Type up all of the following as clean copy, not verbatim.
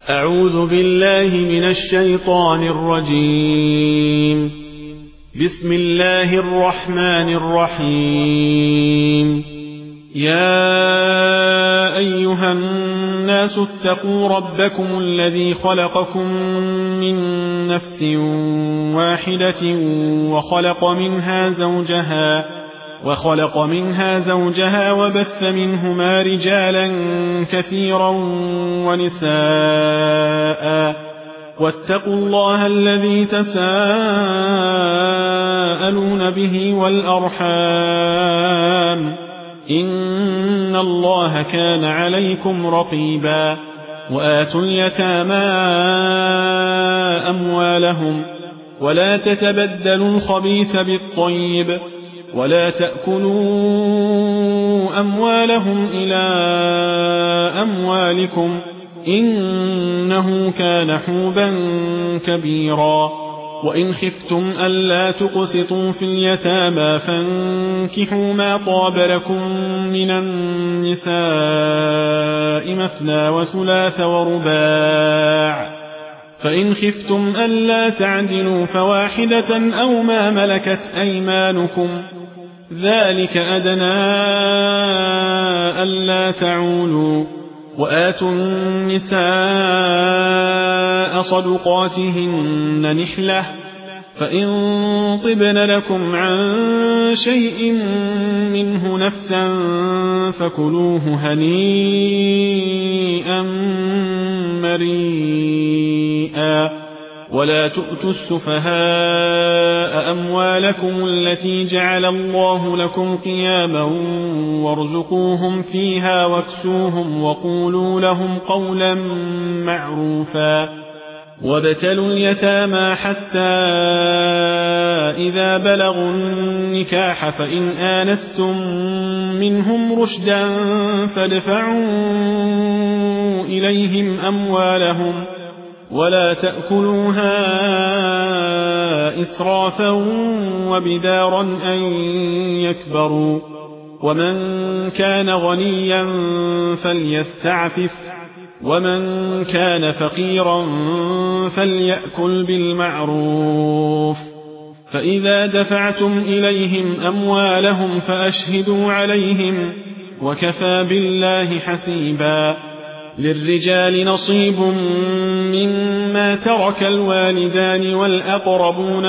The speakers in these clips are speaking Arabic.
أعوذ بالله من الشيطان الرجيم. بسم الله الرحمن الرحيم. يا أيها الناس اتقوا ربكم الذي خلقكم من نفس واحدة وخلق منها زوجها وبث منهما رجالا كثيرا ونساء، واتقوا الله الذي تساءلون به والأرحام، إن الله كان عليكم رقيبا. وآتوا اليتامى أموالهم ولا تتبدلوا الخبيث بالطيب، ولا تأكلوا أموالهم إلى أموالكم، إنه كان حوبا كبيرا. وإن خفتم ألا تقسطوا في اليتامى فانكحوا ما طاب لكم من النساء مثنى وثلاث ورباع، فإن خفتم ألا تعدلوا فواحدة أو ما ملكت أيمانكم، ذلك أدنى ألا تعولوا. وآتوا النساء صدقاتهن نحلة، فإن طبن لكم عن شيء منه نفسا فكلوه هنيئا مريئا. ولا تؤتوا السفهاء أموالكم التي جعل الله لكم قياما وارزقوهم فيها واكسوهم وقولوا لهم قولا معروفا. وابتلوا اليتامى حتى إذا بلغوا النكاح فإن آنستم منهم رشدا فادفعوا إليهم أموالهم ولا تأكلوها إسرافا وبدارا أن يكبروا. ومن كان غنيا فليستعفف، ومن كان فقيرا فليأكل بالمعروف. فإذا دفعتم إليهم أموالهم فأشهدوا عليهم، وكفى بالله حسيبا. للرجال نصيب مما ترك الوالدان والأقربون،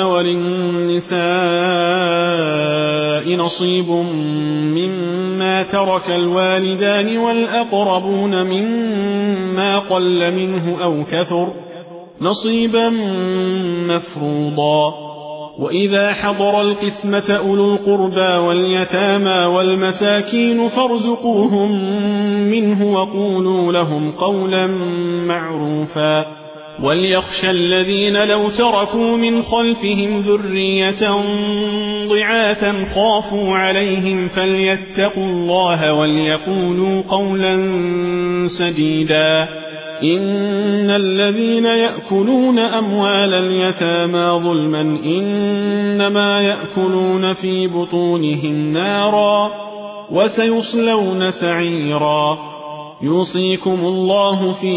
وللنساء نصيب مما ترك الوالدان والأقربون مما قل منه أو كثر، نصيبا مفروضا. وإذا حضر القسمة أولو القربى واليتامى والمساكين فارزقوهم منه وقولوا لهم قولا معروفا. وليخشى الذين لو تركوا من خلفهم ذرية ضعافا خافوا عليهم فليتقوا الله وليقولوا قولا سديدا. إن الذين يأكلون أموال اليتامى ظلما إنما يأكلون في بطونهم نارا وسيصلون سعيرا. يوصيكم الله في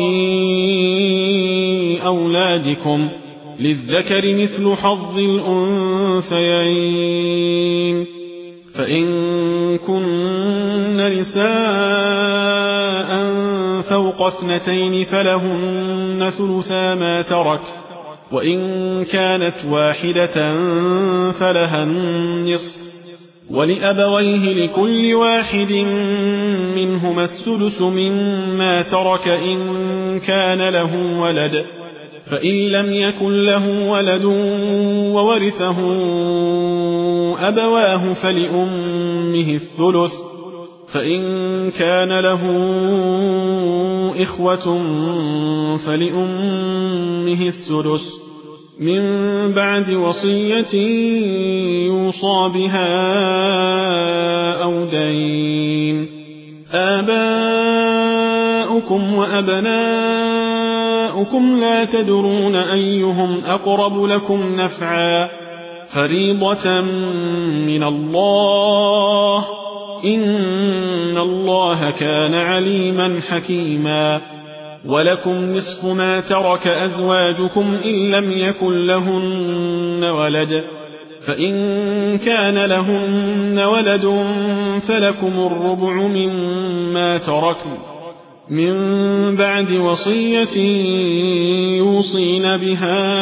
أولادكم، للذكر مثل حظ الأنثيين، فإن كن نساء فوق 2 فلهن ثلثا ما ترك، وإن كانت واحدة فلها النصف، ولأبويه لكل واحد منهما السدس مما ترك إن كان له ولد، فإن لم يكن له ولد وورثه أبواه فلأمه الثلث، فإن كان له إخوة فلأمه السدس من بعد وصية يوصى بها أو دين. آباؤكم وأبناؤكم لا تدرون أيهم أقرب لكم نفعا، فريضة من الله، إن الله كان عليما حكيما. ولكم نصف ما ترك أزواجكم إن لم يكن لهن ولد فإن كان لهن ولد فلكم الربع مما تركن من بعد وصية يوصين بها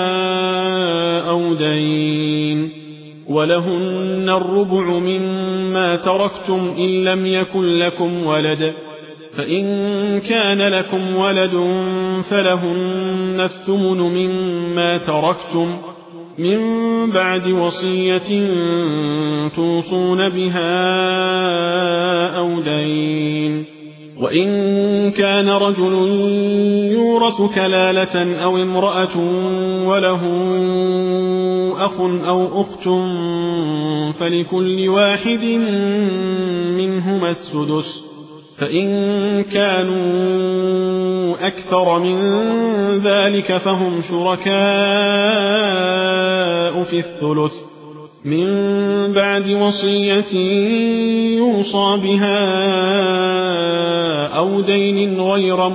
أو دين ولهن الربع مما تركتم إن لم يكن لكم ولد فإن كان لكم ولد فلهن الثمن مما تركتم من بعد وصية توصون بها أو دين وإن كان رجل يورث كلالة أو امرأة وله أخ أو أخت فلكل واحد منهما السدس فإن كانوا أكثر من ذلك فهم شركاء في الثلث من بعد وصية يوصى بها أو دين غير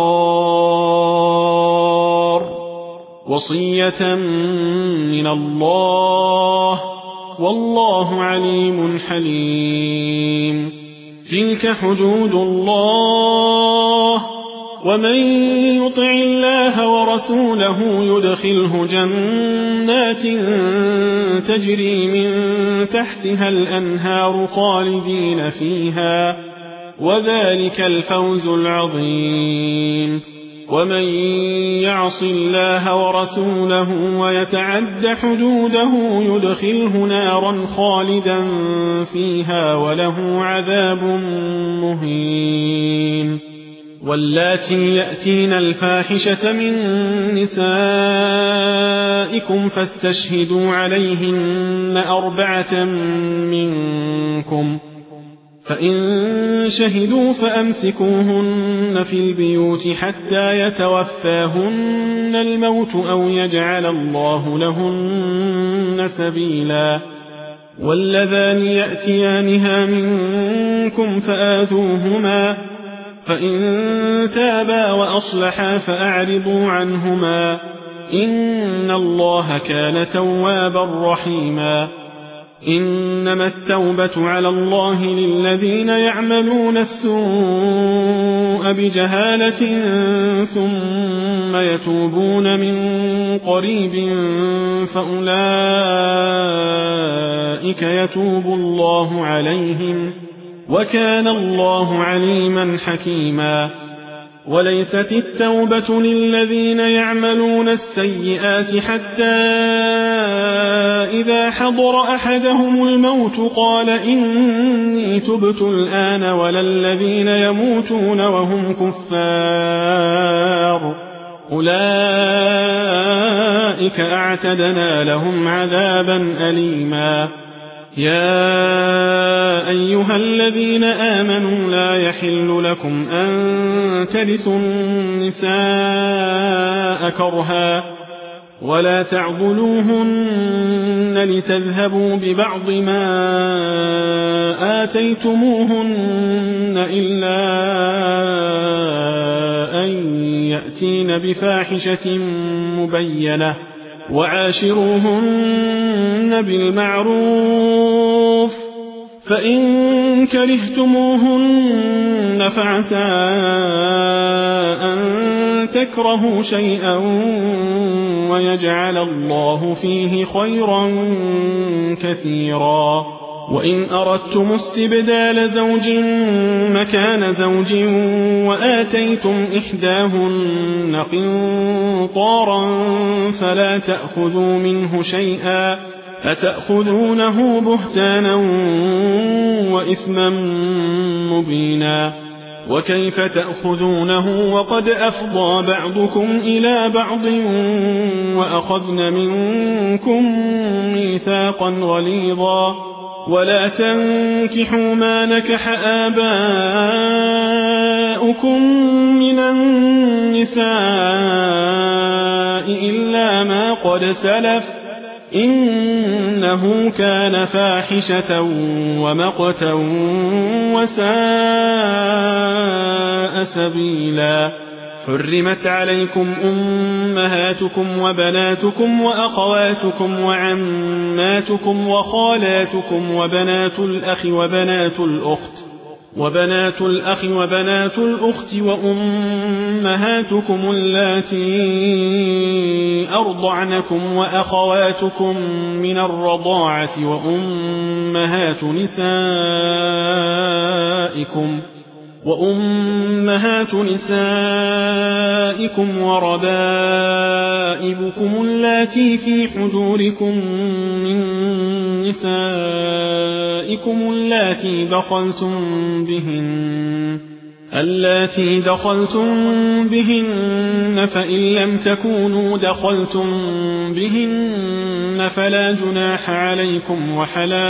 مضار وصية من الله والله عليم حليم تلك حدود الله ومن يطع الله ورسوله يدخله جنات تجري من تحتها الأنهار خالدين فيها وذلك الفوز العظيم ومن يعص الله ورسوله ويتعد حدوده يدخله نارا خالدا فيها وله عذاب مهين واللاتي يأتين الفاحشة من نسائكم فاستشهدوا عليهن 4 منكم فإن شهدوا فأمسكوهن في البيوت حتى يتوفاهن الموت أو يجعل الله لهن سبيلا واللذان يأتيانها منكم فآذوهما فإن تابا وأصلحا فأعرضوا عنهما إن الله كان توابا رحيما إنما التوبة على الله للذين يعملون السوء بجهالة ثم يتوبون من قريب فأولئك يتوب الله عليهم وكان الله عليما حكيما وليست التوبة للذين يعملون السيئات حتى إذا حضر أحدهم الموت قال إني تبت الآن ولا الذين يموتون وهم كفار أولئك أعتدنا لهم عذابا أليما يا أيها الذين آمنوا لا يحل لكم أن ترثوا النساء كرها ولا تعضلوهن لتذهبوا ببعض ما آتيتموهن إلا أن يأتين بفاحشة مبينة وعاشروهن بالمعروف فإن كرهتموهن فعسى أن تكرهوا شيئا ويجعل الله فيه خيرا كثيرا وإن أردتم استبدال زوج مكان زوج وآتيتم إحداهن قنطارا فلا تأخذوا منه شيئا أتأخذونه بهتانا وإثما مبينا وكيف تأخذونه وقد أفضى بعضكم إلى بعض وأخذن منكم ميثاقا غليظا ولا تنكحوا ما نكح آباؤكم من النساء إلا ما قد سلف إنه كان فاحشة ومقتا وساء سبيلا حرمت عليكم أمهاتكم وبناتكم وأخواتكم وعماتكم وخالاتكم وبنات الأخ وبنات الأخت وأمهاتكم اللاتي أرضعنكم وأخواتكم من الرضاعة وأمهات نسائكم وربائبكم اللاتي في حجوركم من نسائكم اللاتي دخلتم بهن فإن لم تكونوا دخلتم بهن فلا جناح عليكم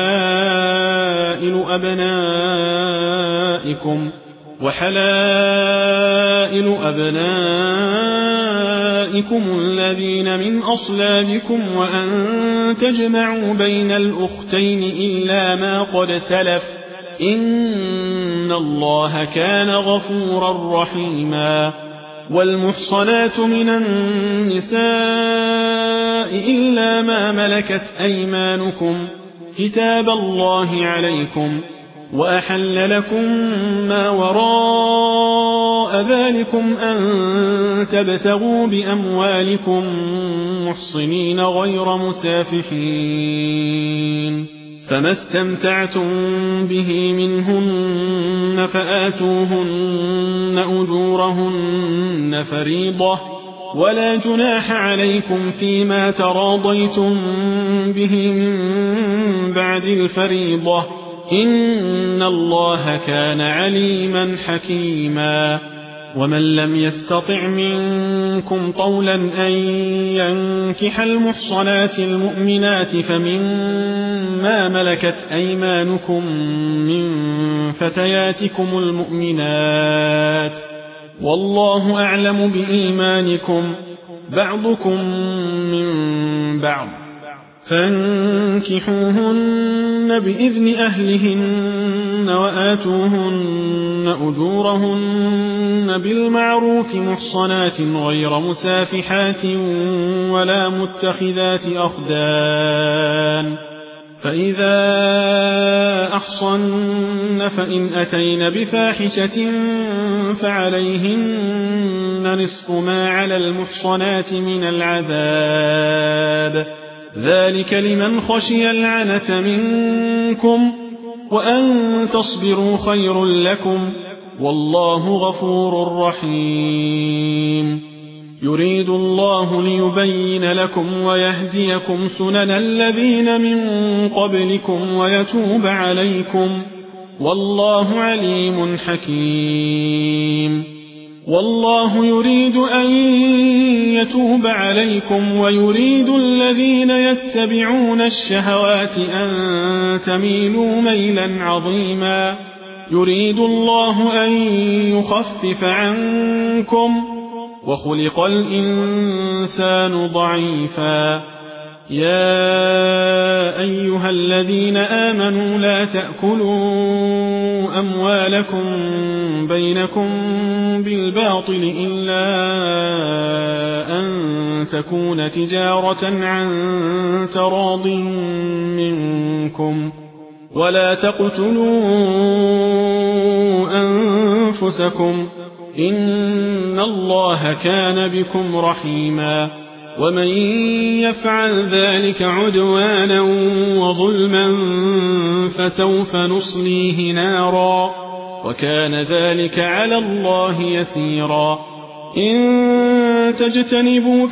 وحلائل أبنائكم الذين من أصلابكم وأن تجمعوا بين الأختين إلا ما قد سلف إن الله كان غفورا رحيما والمحصنات من النساء إلا ما ملكت أيمانكم كتاب الله عليكم وأحل لكم ما وراء ذلكم أن تبتغوا بأموالكم محصنين غير مسافحين فما استمتعتم به منهن فآتوهن أجورهن فريضة ولا جناح عليكم فيما تراضيتم به من بعد الفريضة إن الله كان عليما حكيما ومن لم يستطع منكم طولا أن ينكح المحصنات المؤمنات فمما ملكت أيمانكم من فتياتكم المؤمنات والله أعلم بإيمانكم بعضكم من بعض فانكحوهن بإذن أهلهن وآتوهن أجورهن بالمعروف محصنات غير مسافحات ولا متخذات أخدان فإذا أحصن فإن أتين بفاحشة فعليهن نصف ما على المحصنات من العذاب ذلك لمن خشي العنة منكم وأن تصبروا خير لكم والله غفور رحيم يريد الله ليبين لكم ويهديكم سنن الذين من قبلكم ويتوب عليكم والله عليم حكيم والله يريد أن يتوب عليكم ويريد الذين يتبعون الشهوات أن تميلوا ميلا عظيما يريد الله أن يخفف عنكم وخلق الإنسان ضعيفا يا أيها الذين آمنوا لا تأكلوا أموالكم بينكم بالباطل إلا أن تكون تجارة عن تراض منكم ولا تقتلوا أنفسكم إن الله كان بكم رحيما ومن يفعل ذلك عدوانا وظلما فسوف نصليه نارا وكان ذلك على الله يسيرا إن تجتنبوا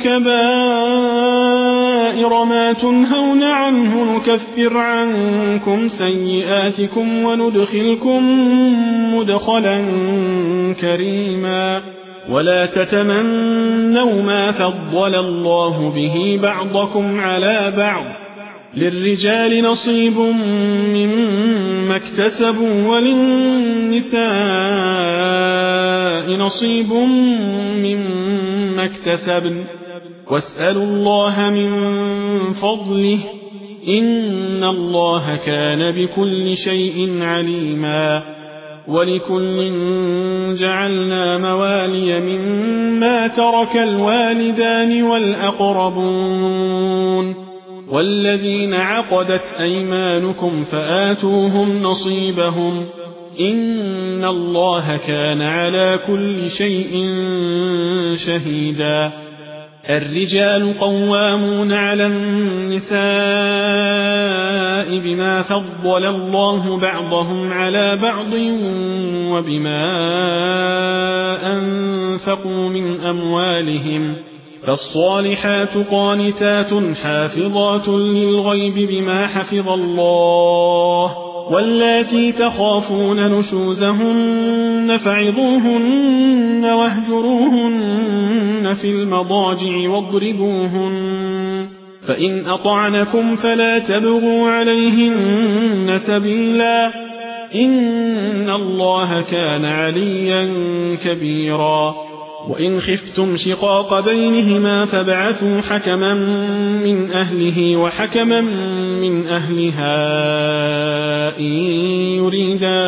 كبائر ما تنهون عنه نكفر عنكم سيئاتكم وندخلكم مدخلا كريما ولا تتمنوا ما فضل الله به بعضكم على بعض للرجال نصيب مما اكتسبوا وللنساء نصيب مما اكتسبن واسألوا الله من فضله إن الله كان بكل شيء عليما ولكل جعلنا موالي مما ترك الوالدان والأقربون والذين عقدت أيمانكم فآتوهم نصيبهم إن الله كان على كل شيء شهيدا. الرجال قوامون على النساء بما فضل الله بعضهم على بعض وبما أنفقوا من أموالهم فالصالحات قانتات حافظات للغيب بما حفظ الله واللاتي تخافون نشوزهن فعظوهن واهجروهن في المضاجع واضربوهن فإن أطعنكم فلا تبغوا عليهن سبيلا إن الله كان عليا كبيرا. وإن خفتم شقاق بينهما فابعثوا حكما من أهله وحكما من أهلها إن يريدا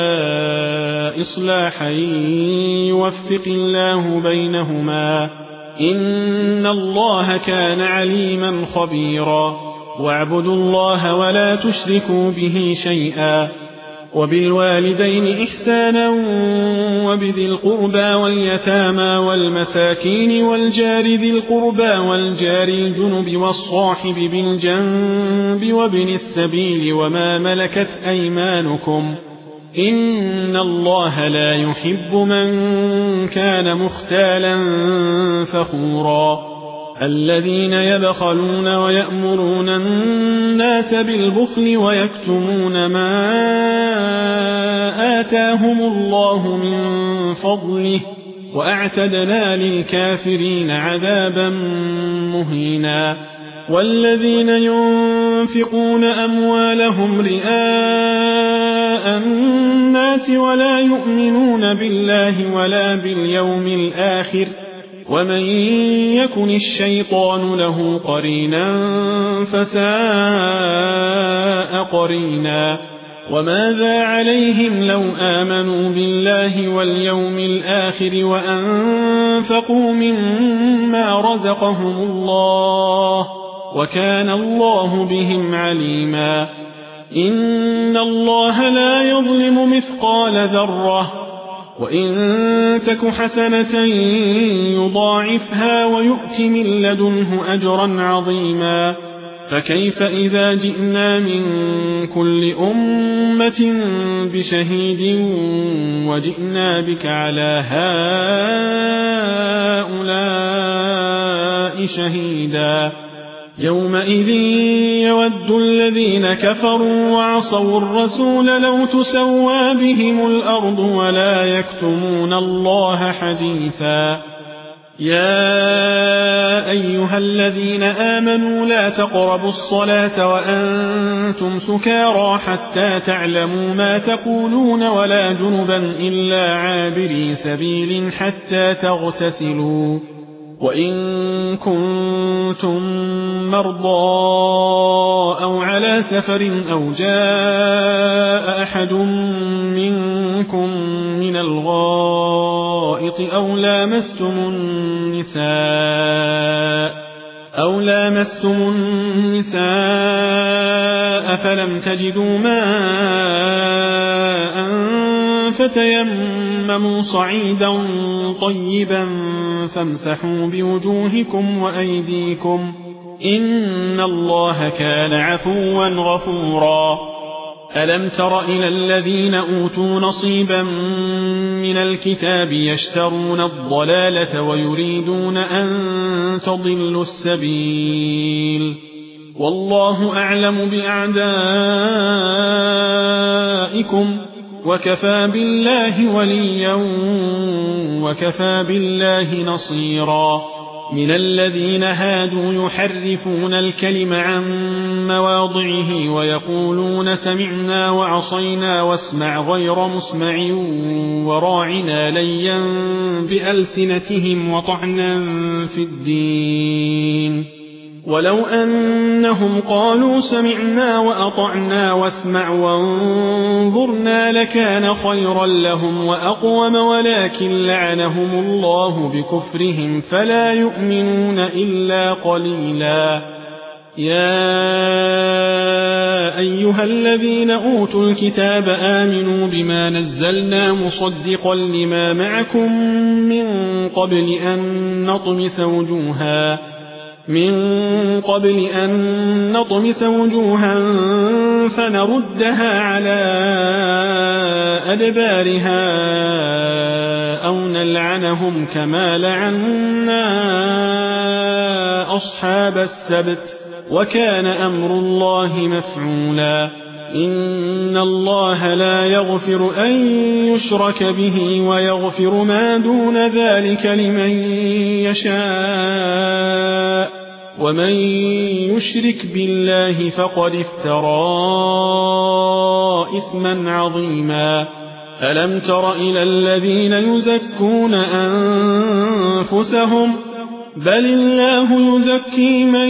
إصلاحا يوفق الله بينهما إن الله كان عليما خبيرا. واعبدوا الله ولا تشركوا به شيئا وبالوالدين إحسانا وبذي القربى واليتامى والمساكين والجار ذي القربى والجار الجنب والصاحب بالجنب وابن السبيل وما ملكت أيمانكم إن الله لا يحب من كان مختالا فخورا. الذين يبخلون ويأمرون الناس بالبخل ويكتمون ما آتاهم الله من فضله وأعتدنا للكافرين عذابا مهينا. والذين ينفقون أموالهم رئاء الناس ولا يؤمنون بالله ولا باليوم الآخر ومن يكن الشيطان له قرينا فساء قرينا. وماذا عليهم لو آمنوا بالله واليوم الآخر وأنفقوا مما رزقهم الله وكان الله بهم عليما. إن الله لا يظلم مثقال ذرة وإن تك حسنة يضاعفها ويؤت من لدنه أجرا عظيما. فكيف إذا جئنا من كل أمة بشهيد وجئنا بك على هؤلاء شهيدا. يومئذ يود الذين كفروا وعصوا الرسول لو تسوى بهم الأرض ولا يكتمون الله حديثا. يا أيها الذين آمنوا لا تقربوا الصلاة وأنتم سكارى حتى تعلموا ما تقولون ولا جنبا إلا عابري سبيل حتى تغتسلوا وإن كنتم مرضى أو على سفر أو جاء أحد منكم من الغائط أو لامستم النساء فلم تجدوا ماء فتيمموا صعيدا طيبا فامسحوا بوجوهكم وأيديكم إن الله كان عفوا غفورا. ألم تر إلى الذين أوتوا نصيبا من الكتاب يشترون الضلالة ويريدون أن تضلوا السبيل والله أعلم بأعدائكم وكفى بالله وليا وكفى بالله نصيرا. من الذين هادوا يحرفون الكلم عن مواضعه ويقولون سمعنا وعصينا واسمع غير مسمع وراعنا ليا بألسنتهم وطعنا في الدين ولو أنهم قالوا سمعنا وأطعنا واسمع وانظرنا لكان خيرا لهم وأقوم ولكن لعنهم الله بكفرهم فلا يؤمنون إلا قليلا. يا أيها الذين أوتوا الكتاب آمنوا بما نزلنا مصدقا لما معكم من قبل أن نطمس وجوها فنردها على أدبارها أو نلعنهم كما لعنا أصحاب السبت وكان أمر الله مفعولا. إن الله لا يغفر أن يشرك به ويغفر ما دون ذلك لمن يشاء ومن يشرك بالله فقد افترى إثما عظيما. ألم تر إلى الذين يزكون أنفسهم بل الله يزكي من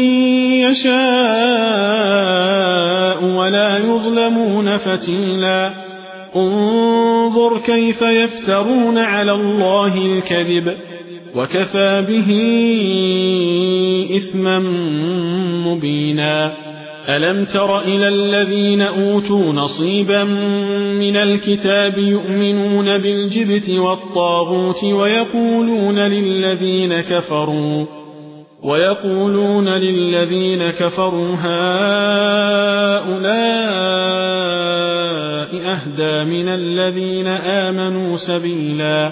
يشاء ولا يظلمون فتيلا. انظر كيف يفترون على الله الكذب وكفى به إثما مبينا. ألم تر إلى الذين أوتوا نصيبا من الكتاب يؤمنون بالجبت والطاغوت ويقولون للذين كفروا هؤلاء أهدى من الذين آمنوا سبيلا.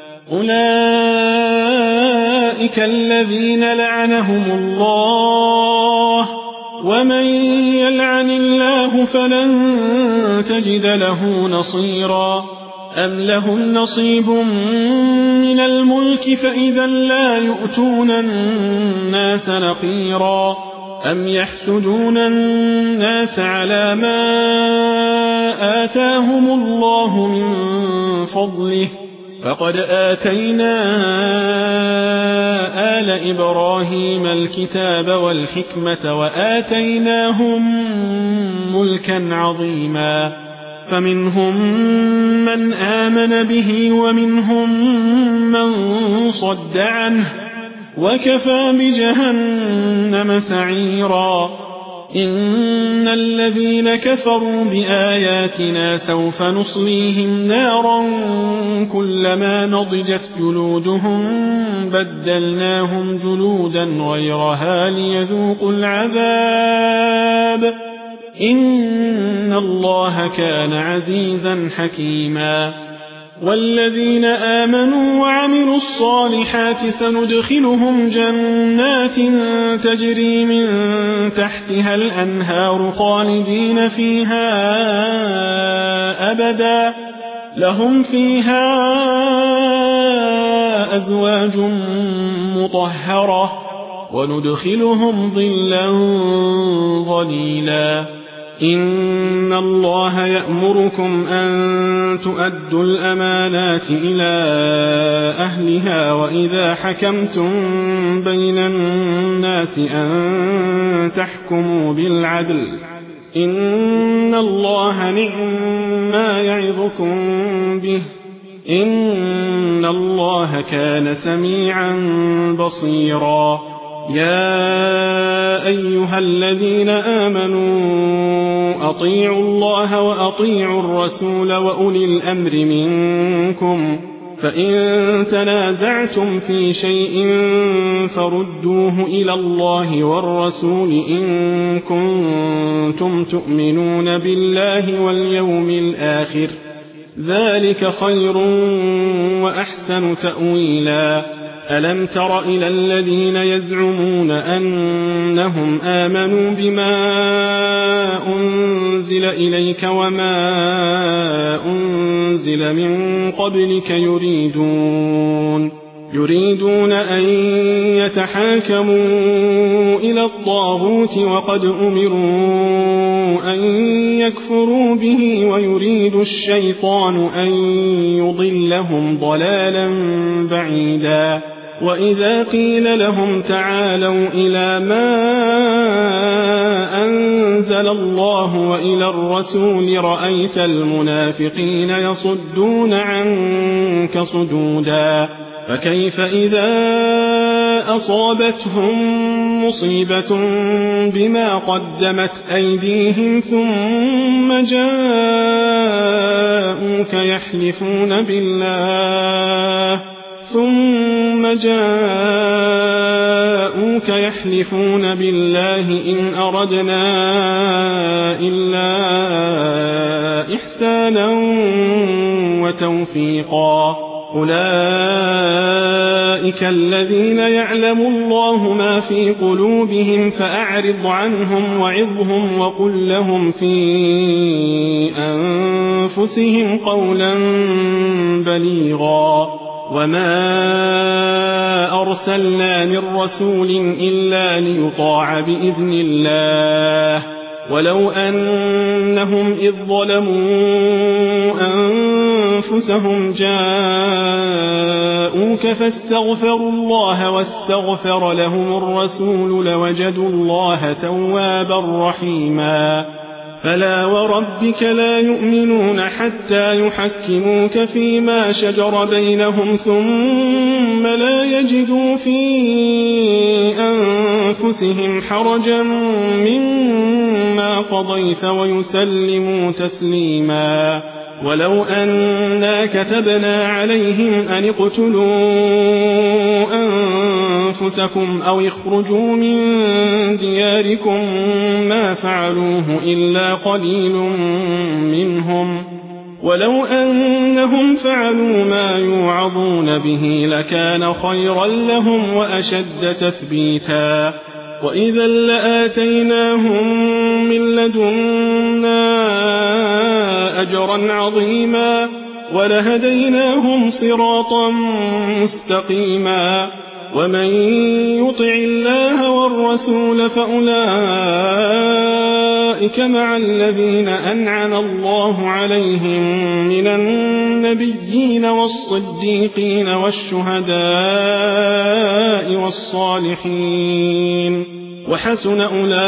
أولئك الذين لعنهم الله ومن يلعن الله فلن تجد له نصيرا. أم لهم نصيب من الملك فإذا لا يؤتون الناس نقيرا. أم يحسدون الناس على ما آتاهم الله من فضله فقد آتينا آل إبراهيم الكتاب والحكمة وآتيناهم ملكا عظيما. فمنهم من آمن به ومنهم من صد عنه وكفى بجهنم سعيرا. إن الذين كفروا بآياتنا سوف نصليهم نارا كلما نضجت جلودهم بدلناهم جلودا غيرها ليذوقوا العذاب إن الله كان عزيزا حكيما. والذين آمنوا وعملوا الصالحات سندخلهم جنات تجري من تحتها الأنهار خالدين فيها أبدا لهم فيها أزواج مطهرة وندخلهم ظلا ظليلا. إن الله يأمركم أن تؤدوا الأمانات إلى أهلها وإذا حكمتم بين الناس أن تحكموا بالعدل إن الله نعما يعظكم به إن الله كان سميعا بصيرا. يا أيها الذين آمنوا أطيعوا الله وأطيعوا الرسول وأولي الأمر منكم فإن تنازعتم في شيء فردوه إلى الله والرسول إن كنتم تؤمنون بالله واليوم الآخر ذلك خير وأحسن تأويلا. ألم تر إلى الذين يزعمون أنهم آمنوا بما أنزل إليك وما أنزل من قبلك يريدون أن يتحاكموا إلى الطاغوت وقد أمروا أن يكفروا به ويريد الشيطان أن يضلهم ضلالا بعيدا. وإذا قيل لهم تعالوا إلى ما أنزل الله وإلى الرسول رأيت المنافقين يصدون عنك صدودا فكيف إذا أصابتهم مصيبة بما قدمت أيديهم ثم جاءوك يحلفون بالله إن أردنا إلا إحسانا وتوفيقا أولئك الذين يعلم الله ما في قلوبهم فأعرض عنهم وعظهم وقل لهم في أنفسهم قولا بليغا وما أرسلنا من رسول إلا ليطاع بإذن الله ولو أنهم إذ ظلموا أنفسهم جاءوك فاستغفروا الله واستغفر لهم الرسول لوجدوا الله توابا رحيما فلا وربك لا يؤمنون حتى يحكموك فيما شجر بينهم ثم لا يجدوا في أنفسهم حرجا مما قضيت ويسلموا تسليما ولو أنا كتبنا عليهم أن اقتلوا أنفسكم أو اخرجوا من دياركم ما فعلوه إلا قليل منهم ولو أنهم فعلوا ما يوعظون به لكان خيرا لهم وأشد تثبيتا وإذا لآتيناهم من لدنا أجرا عظيما ولهديناهم صراطا مستقيما ومن يطع الله والرسول فأولئك مع الذين أنعم الله عليهم من النبيين والصديقين والشهداء والصالحين وحسن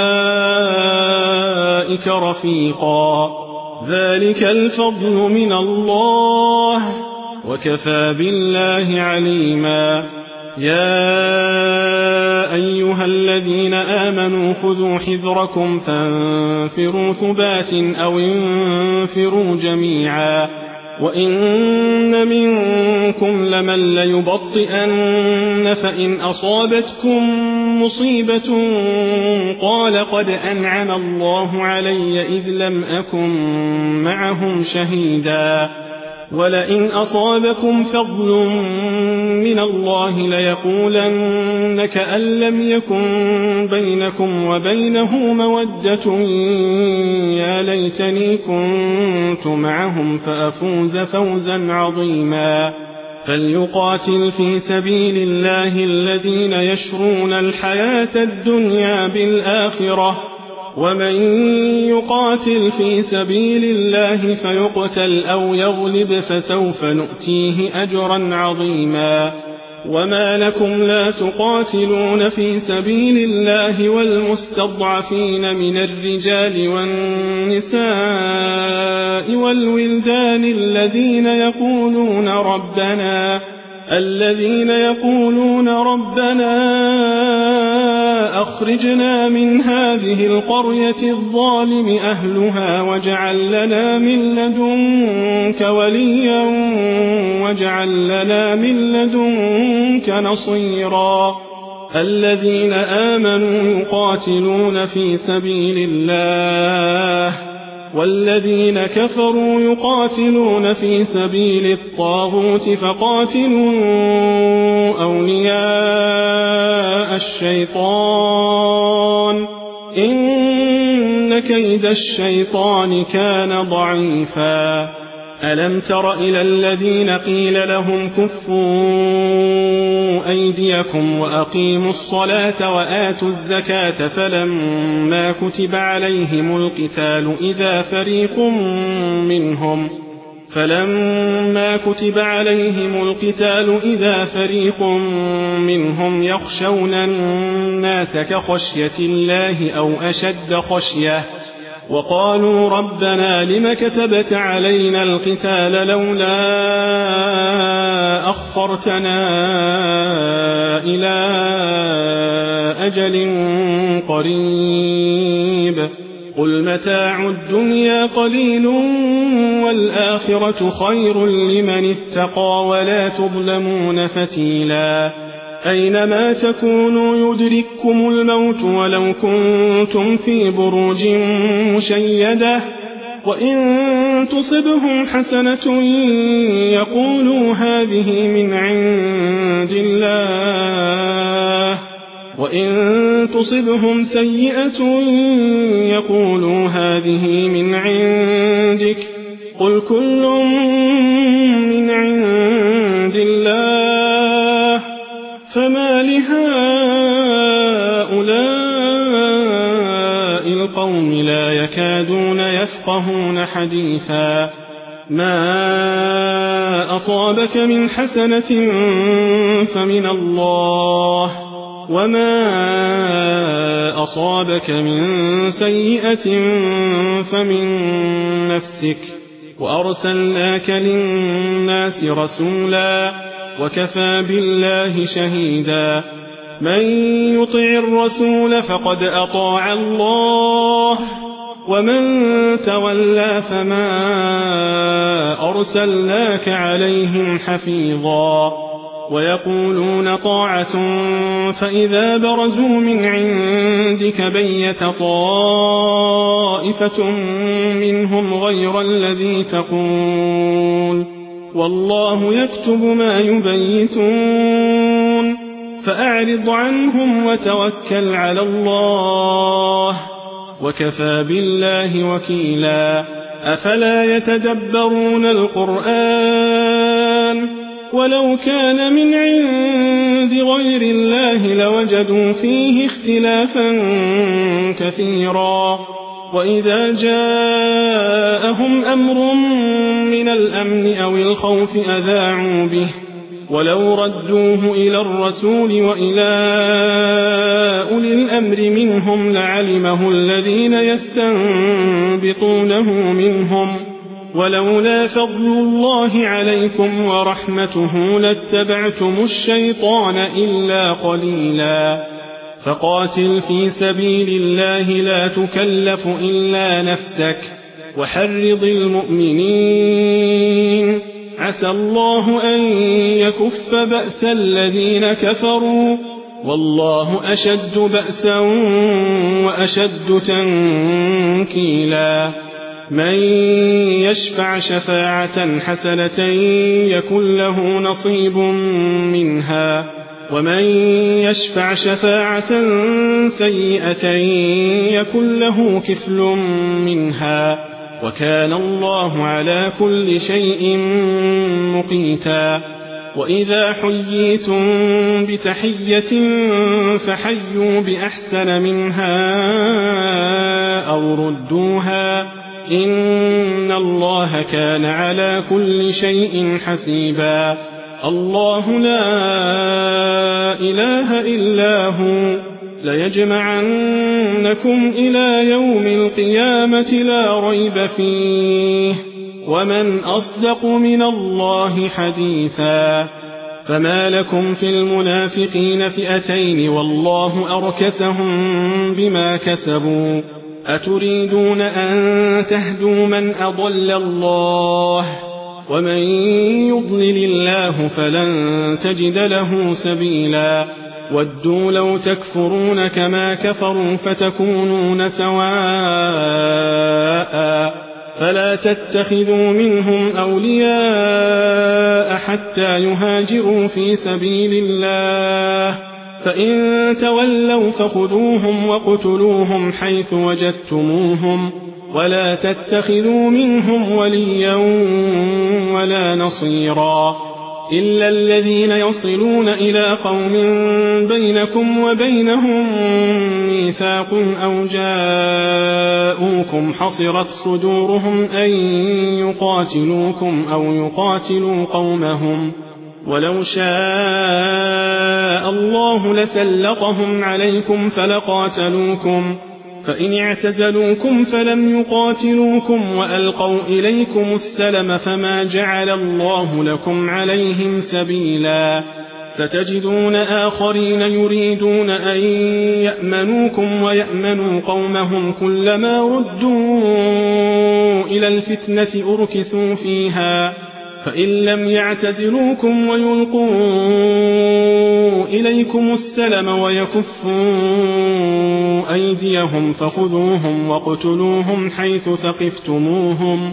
أولئك رفيقا ذلك الفضل من الله وكفى بالله عليما يا أيها الذين آمنوا خذوا حذركم فانفروا ثبات أو انفروا جميعا وإن منكم لمن ليبطئن فإن أصابتكم مصيبة قال قد أنعم الله علي إذ لم أكن معهم شهيدا ولئن أصابكم فضل من الله ليقولن كأن لم يكن بينكم وبينه مودة يا ليتني كنت معهم فأفوز فوزا عظيما فليقاتل في سبيل الله الذين يشرون الحياة الدنيا بالآخرة ومن يقاتل في سبيل الله فيقتل أو يغلب فسوف نؤتيه أجرا عظيما وما لكم لا تقاتلون في سبيل الله والمستضعفين من الرجال والنساء والولدان الذين يقولون ربنا أخرجنا من هذه القرية الظالم أهلها واجعل لنا من لدنك وليا واجعل لنا من لدنك نصيرا الذين آمنوا يقاتلون في سبيل الله والذين كفروا يقاتلون في سبيل الطاغوت فقاتلوا أولياء الشيطان إن كيد الشيطان كان ضعيفا ألم تر إلى الذين قيل لهم كفوا أيديكم وأقيموا الصلاة وآتوا الزكاة فلما كتب عليهم القتال إذا فلما كتب عليهم القتال إذا فريق منهم يخشون الناس كخشية الله أو أشد خشية وقالوا ربنا لم كتبت علينا القتال لولا أخرتنا إلى أجل قريب قل متاع الدنيا قليل والآخرة خير لمن اتقى ولا تظلمون فتيلا أينما تكونوا يدرككم الموت ولو كنتم في بروج مشيدة وإن تصبهم حسنة يقولوا هذه من عند الله وإن تصبهم سيئة يقولوا هذه من عندك قل كل من عند الله فما لهؤلاء القوم لا يكادون يفقهون حديثا ما أصابك من حسنة فمن الله وما أصابك من سيئة فمن نفسك وأرسلناك للناس رسولا وكفى بالله شهيدا من يطع الرسول فقد أطاع الله ومن تولى فما أرسلناك عليهم حفيظا ويقولون طاعة فإذا برزوا من عندك بيت طائفة منهم غير الذي تقول والله يكتب ما يبيتون فأعرض عنهم وتوكل على الله وكفى بالله وكيلا أفلا يتدبرون القرآن ولو كان من عند غير الله لوجدوا فيه اختلافا كثيرا وإذا جاءهم أمر من الأمن أو الخوف أذاعوا به ولو ردوه إلى الرسول وإلى أولي الأمر منهم لعلمه الذين يستنبطونه منهم ولولا فضل الله عليكم ورحمته لاتبعتم الشيطان إلا قليلا فقاتل في سبيل الله لا تكلف إلا نفسك وحرض المؤمنين عسى الله أن يكف بأس الذين كفروا والله أشد بأسا وأشد تنكيلا من يشفع شفاعة حسنة يكن له نصيب منها ومن يشفع شفاعة سيئة يكن له كفل منها وكان الله على كل شيء مقيتا وإذا حييتم بتحية فحيوا بأحسن منها أو ردوها إن الله كان على كل شيء حسيبا الله لا إله إلا هو ليجمعنكم إلى يوم القيامة لا ريب فيه ومن أصدق من الله حديثا فما لكم في المنافقين فئتين والله أركسهم بما كسبوا أتريدون أن تهدوا من أضل الله ومن يضلل الله فلن تجد له سبيلا ودوا لو تكفرون كما كفروا فتكونون سواء فلا تتخذوا منهم أولياء حتى يهاجروا في سبيل الله فإن تولوا فخذوهم وقتلوهم حيث وجدتموهم ولا تتخذوا منهم وليا ولا نصيرا إلا الذين يصلون إلى قوم بينكم وبينهم ميثاق أو جاءوكم حصرت صدورهم أن يقاتلوكم أو يقاتلوا قومهم ولو شاء الله لسلطهم عليكم فلقاتلوكم فإن اعتزلوكم فلم يقاتلوكم وألقوا إليكم السلم فما جعل الله لكم عليهم سبيلا ستجدون آخرين يريدون أن يأمنوكم ويأمنوا قومهم كلما ردوا إلى الفتنة أركسوا فيها فإن لم يعتزلوكم ويلقوا إليكم السلم ويكفوا أيديهم فخذوهم واقتلوهم حيث ثقفتموهم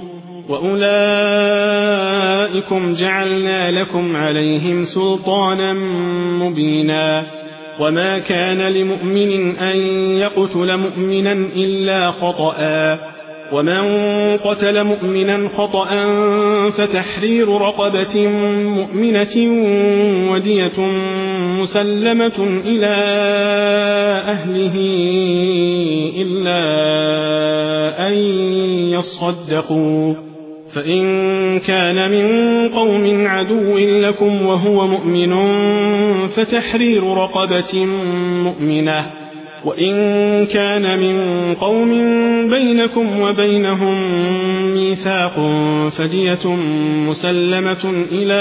وأولئكم جعلنا لكم عليهم سلطانا مبينا وما كان لمؤمن أن يقتل مؤمنا إلا خطأ ومن قتل مؤمنا خطأ فتحرير رقبة مؤمنة ودية مسلمة إلى أهله إلا أن يصدقوا فإن كان من قوم عدو لكم وهو مؤمن فتحرير رقبة مؤمنة وإن كان من قوم بينكم وبينهم ميثاق فدية مسلمة إلى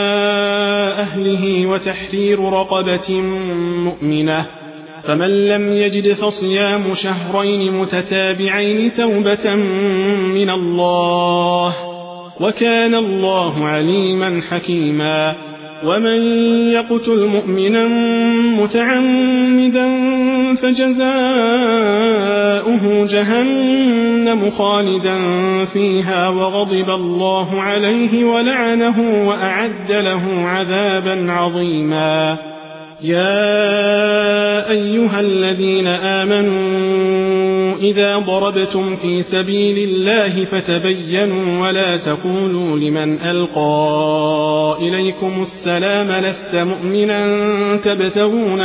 أهله وتحرير رقبة مؤمنة فمن لم يجد فصيام شهرين متتابعين توبة من الله وكان الله عليما حكيما ومن يقتل مؤمنا متعمدا فجزاؤه جهنم خالدا فيها وغضب الله عليه ولعنه وأعد له عذابا عظيما يا أيها الذين آمنوا إذا ضربتم في سبيل الله فتبينوا ولا تقولوا لمن ألقى إليكم السلام لست مؤمنا تبتغون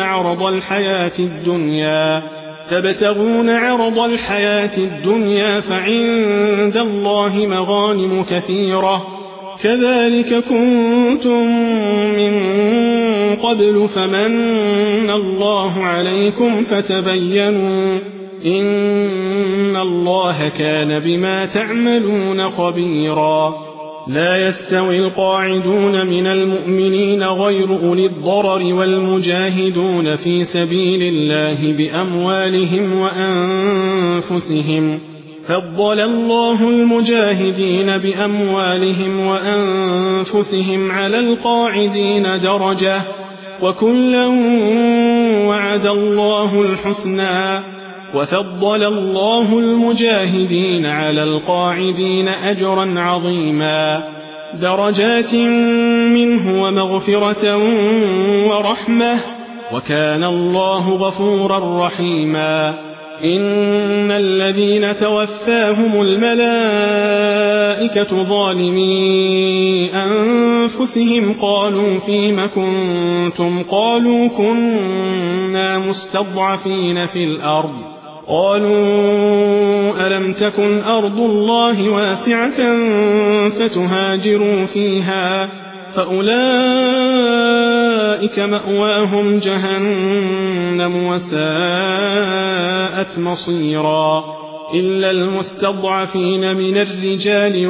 عرض الحياة الدنيا فعند الله مغانم كثيرة كذلك كنتم من قبل فمن الله عليكم فتبينوا إن الله كان بما تعملون خبيرا لا يستوي القاعدون من المؤمنين غير أولي الضرر والمجاهدون في سبيل الله بأموالهم وأنفسهم فضل الله المجاهدين بأموالهم وأنفسهم على القاعدين درجة وكلا وعد الله الحسنى وفضل الله المجاهدين على القاعدين أجرا عظيما درجات منه ومغفرة ورحمة وكان الله غفورا رحيما إن الذين توفاهم الملائكة ظالمي أنفسهم قالوا فيم كنتم قالوا كنا مستضعفين في الأرض قالوا ألم تكن أرض الله واسعة فتهاجروا فيها فأولئك مأواهم جهنم وساءت مصيرا إلا المستضعفين من الرجال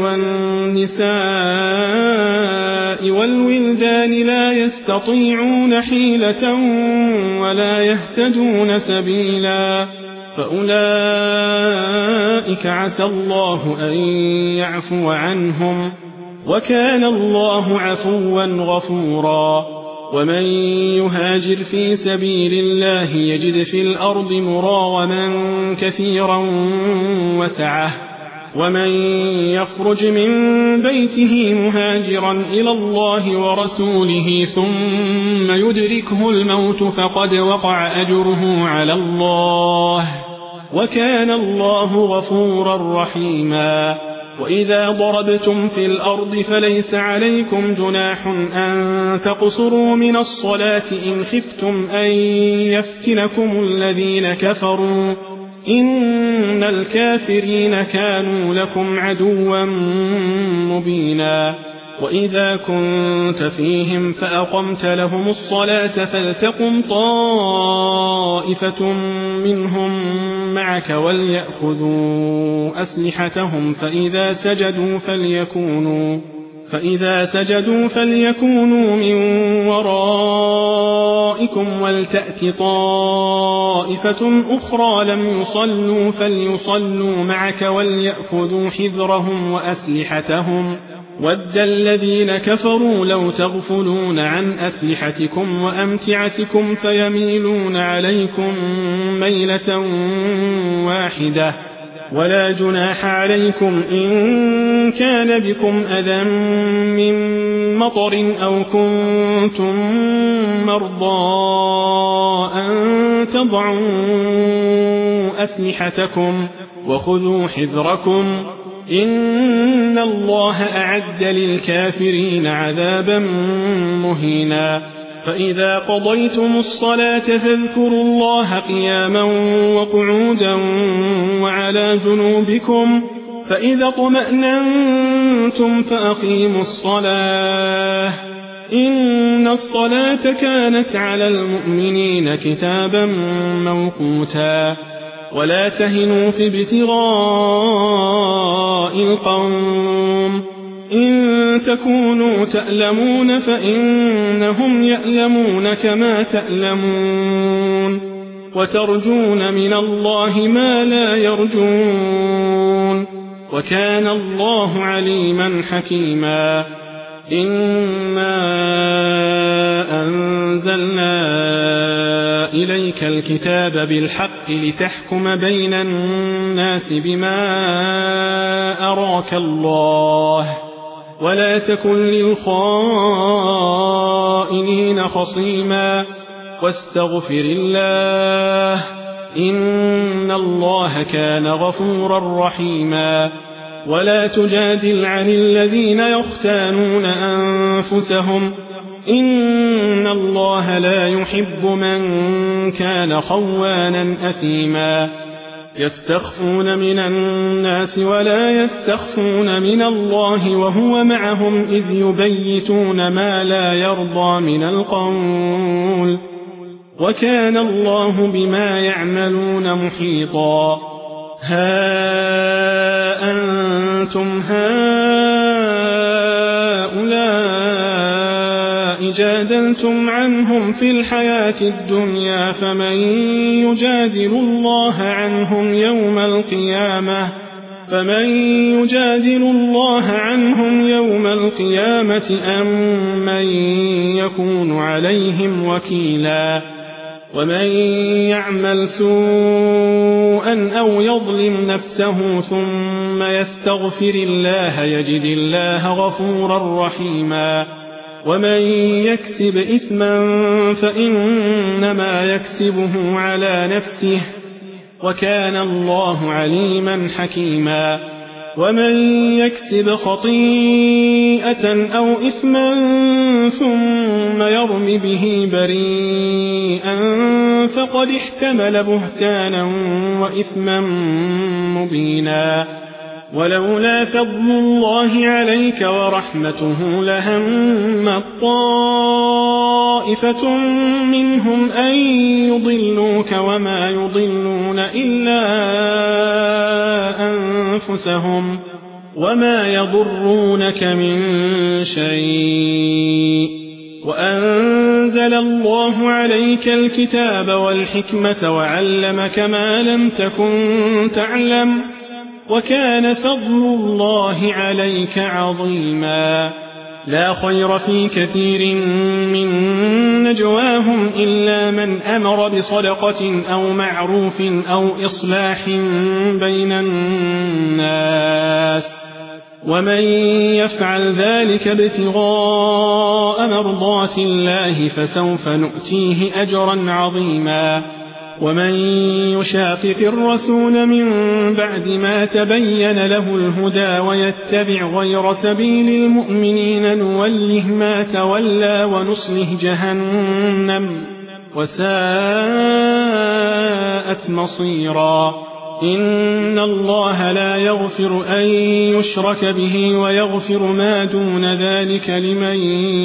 والنساء والولدان لا يستطيعون حيلة ولا يهتدون سبيلا فأولئك عسى الله أن يعفو عنهم وكان الله عفوا غفورا ومن يهاجر في سبيل الله يجد في الأرض مراغما كثيرا وسعة ومن يخرج من بيته مهاجرا إلى الله ورسوله ثم يدركه الموت فقد وقع أجره على الله وكان الله غفورا رحيما وإذا ضربتم في الأرض فليس عليكم جناح أن تقصروا من الصلاة إن خفتم أن يفتنكم الذين كفروا إن الكافرين كانوا لكم عدوا مبينا وإذا كنت فيهم فأقمت لهم الصلاة فلتقم طائفة منهم معك وليأخذوا أسلحتهم فإذا سجدوا فليكونوا من ورائكم ولتأت طائفة أخرى لم يصلوا فليصلوا معك وليأخذوا حذرهم وأسلحتهم ود الذين كفروا لو تغفلون عن أسلحتكم وأمتعتكم فيميلون عليكم ميلة واحدة ولا جناح عليكم إن كان بكم أذى من مطر أو كنتم مرضى أن تضعوا أسلحتكم وخذوا حذركم إن الله أعد للكافرين عذابا مهينا فإذا قضيتم الصلاة فاذكروا الله قياما وقعودا وعلى جنوبكم فإذا اطمأننتم فأقيموا الصلاة إن الصلاة كانت على المؤمنين كتابا موقوتا ولا تهنوا في ابتغاء القوم إن تكونوا تألمون فإنهم يألمون كما تألمون وترجون من الله ما لا يرجون وكان الله عليما حكيما إنا أنزلنا إليك الكتاب بالحق لتحكم بين الناس بما أراك الله ولا تكن للخائنين خصيما واستغفر الله إن الله كان غفورا رحيما ولا تجادل عن الذين يختانون أنفسهم إن الله لا يحب من كان خوانا أثيما يستخفون من الناس ولا يستخفون من الله وهو معهم إذ يبيتون ما لا يرضى من القول وكان الله بما يعملون محيطا ها أنتم هؤلاء جادلتم عنهم في الحياة الدنيا فمن يجادل الله عنهم يوم القيامة أم من يكون عليهم وكيلا ومن يعمل سوءا أو يظلم نفسه ثم يستغفر الله يجد الله غفورا رحيما ومن يكسب إثما فإنما يكسبه على نفسه وكان الله عليما حكيما ومن يكسب خطيئة أو إثما ثم يرم به بريئا فقد احتمل بهتانا وإثما مبينا ولولا فضل الله عليك ورحمته لهم طائفة منهم أن يضلوك وما يضلون إلا أنفسهم وما يضرونك من شيء وأنزل الله عليك الكتاب والحكمة وعلمك ما لم تكن تعلم وكان فضل الله عليك عظيما لا خير في كثير من نجواهم إلا من أمر بصدقة أو معروف أو إصلاح بين الناس ومن يفعل ذلك ابتغاء مرضات الله فسوف نؤتيه أجرا عظيما ومن يشاقق الرسول من بعد ما تبين له الهدى ويتبع غير سبيل المؤمنين نوله ما تولى ونصله جهنم وساءت مصيرا. إن الله لا يغفر أن يشرك به ويغفر ما دون ذلك لمن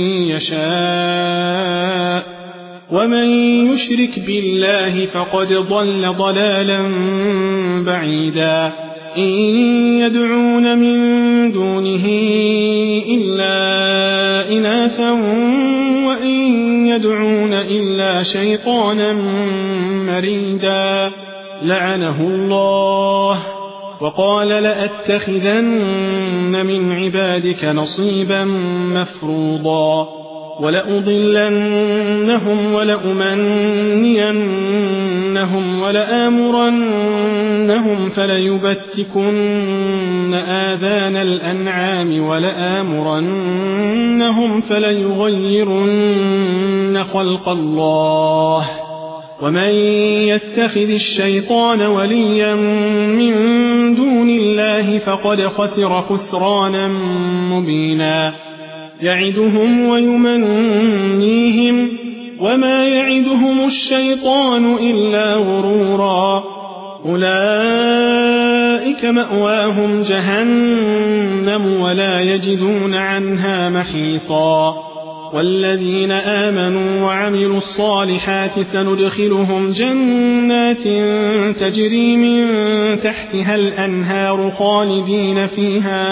يشاء ومن يشرك بالله فقد ضل ضلالا بعيدا. إن يدعون من دونه إلا إناثا وإن يدعون إلا شيطانا مريدا لعنه الله وقال لأتخذن من عبادك نصيبا مفروضا ولأضلنهم ولأمنينهم ولآمرنهم فليبتكن آذان الأنعام ولآمرنهم فليغيرن خلق الله ومن يتخذ الشيطان وليا من دون الله فقد خسر خسرانا مبينا. يعدهم ويمنيهم وما يعدهم الشيطان إلا غرورا. أولئك مأواهم جهنم ولا يجدون عنها محيصا. والذين آمنوا وعملوا الصالحات سندخلهم جنات تجري من تحتها الأنهار خالدين فيها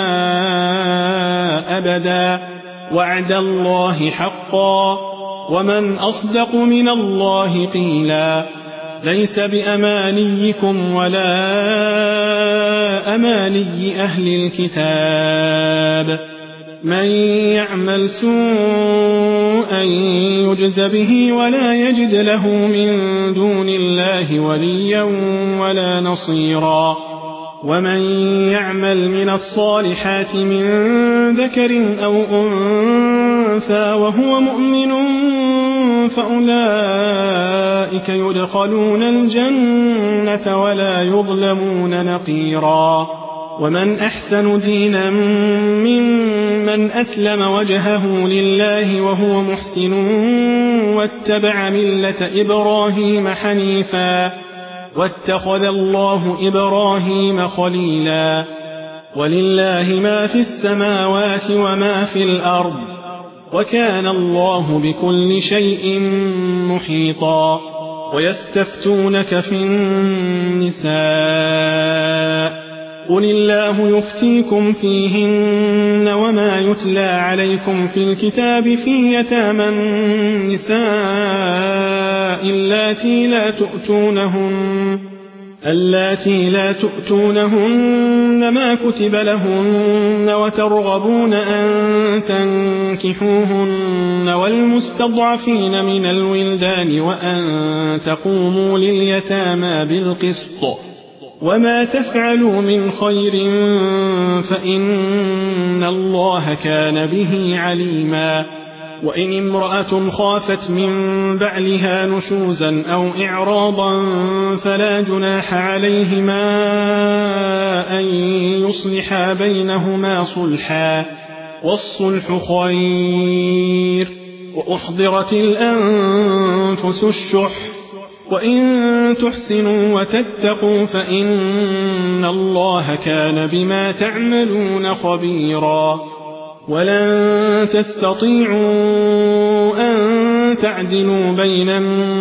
أبدا وعد الله حقا ومن أصدق من الله قيلا. ليس بأمانيكم ولا أماني أهل الكتاب. من يعمل سوءا يجز به ولا يجد له من دون الله وليا ولا نصيرا. ومن يعمل من الصالحات من ذكر أو أنثى وهو مؤمن فأولئك يدخلون الجنة ولا يظلمون نقيرا. ومن أحسن دينا ممن أسلم وجهه لله وهو محسن واتبع ملة إبراهيم حنيفا واتخذ الله إبراهيم خليلا. ولله ما في السماوات وما في الأرض وكان الله بكل شيء محيطا. ويستفتونك في النساء قل الله يفتيكم فيهن وما يتلى عليكم في الكتاب في يتامى النساء اللاتي لا تؤتونهن ما كتب لهن وترغبون أن تنكحوهن والمستضعفين من الولدان وأن تقوموا لليتامى بالقسط وما تفعلوا من خير فإن الله كان به عليما. وإن امرأة خافت من بعلها نشوزا أو إعراضا فلا جناح عليهما أن يصلحا بينهما صلحا والصلح خير. وأحضرت الأنفس الشح وإن تحسنوا وتتقوا فإن الله كان بما تعملون خبيرا. ولن تستطيعوا أن تعدلوا بين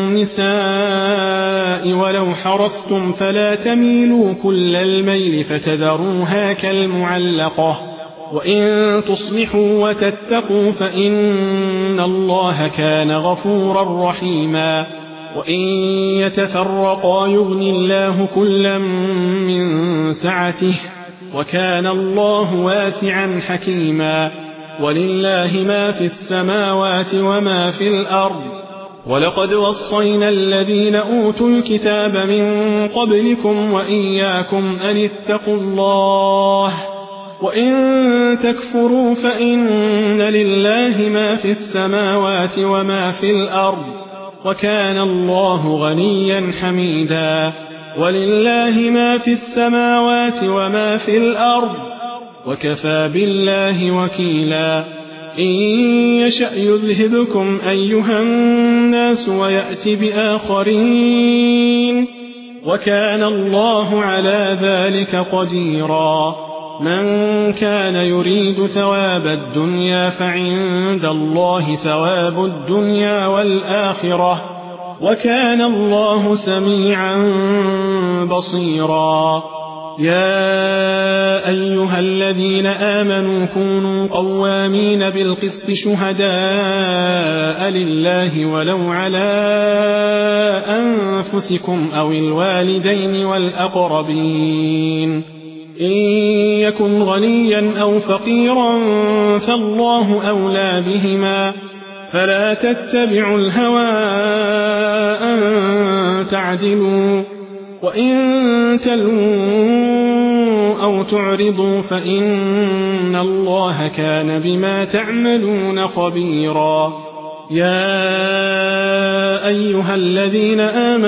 النساء ولو حرصتم فلا تميلوا كل الميل فتذروها كالمعلقة. وإن تصلحوا وتتقوا فإن الله كان غفورا رحيما. وإن يتفرقا يغن الله كلا من سعته وكان الله واسعا حكيما. ولله ما في السماوات وما في الأرض. ولقد وصينا الذين أوتوا الكتاب من قبلكم وإياكم أن اتقوا الله وإن تكفروا فإن لله ما في السماوات وما في الأرض وكان الله غنيا حميدا ولله ما في السماوات وما في الأرض وكفى بالله وكيلا إن يشأ يذهبكم أيها الناس ويأتي بآخرين وكان الله على ذلك قديرا من كان يريد ثواب الدنيا فعند الله ثواب الدنيا والآخرة وكان الله سميعا بصيرا يا أيها الذين آمنوا كونوا قوامين بالقسط شهداء لله ولو على أنفسكم أو الوالدين والأقربين إن يكن غنيا أو فقيرا فالله أولى بهما فلا تتبعوا الهوى أن تعدلوا وإن تلووا أو تعرضوا فإن الله كان بما تعملون خبيرا يا أيها الذين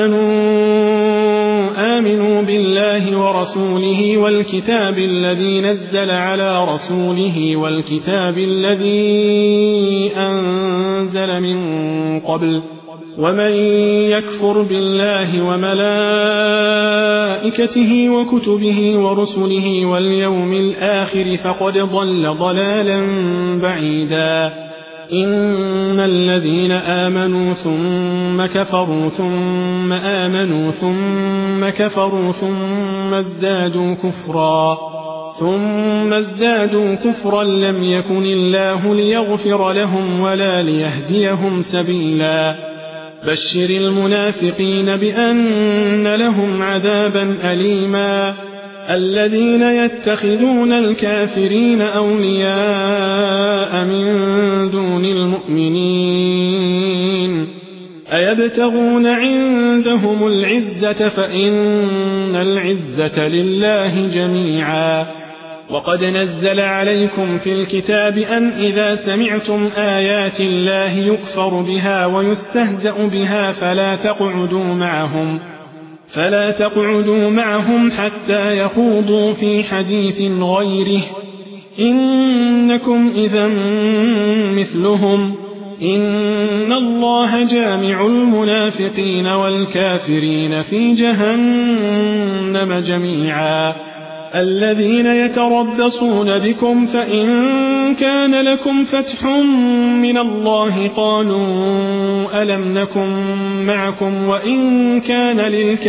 آمنوا بالله ورسوله والكتاب الذي نزل على رسوله والكتاب الذي أنزل من قبل ومن يكفر بالله وملائكته وكتبه ورسله واليوم الآخر فقد ضل ضلالا بعيدا إن الذين آمنوا ثم كفروا ثم آمنوا ثم كفروا ثم ازدادوا كفرا لم يكن الله ليغفر لهم ولا ليهديهم سبيلا بشر المنافقين بأن لهم عذابا أليما الذين يتخذون الكافرين أولياء من دون المؤمنين أيبتغون عندهم العزة فإن العزة لله جميعا وقد نزل عليكم في الكتاب أن إذا سمعتم آيات الله يكفر بها ويستهزأ بها فلا تقعدوا معهم حتى يخوضوا في حديث غيره إنكم إذا مثلهم إن الله جامع المنافقين والكافرين في جهنم جميعا الذين يتربصون بكم فإن كان لكم فتح من الله قالوا ألم نكن معكم وإن كان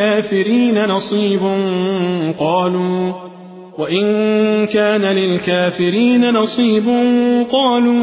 للكافرين نصيب قالوا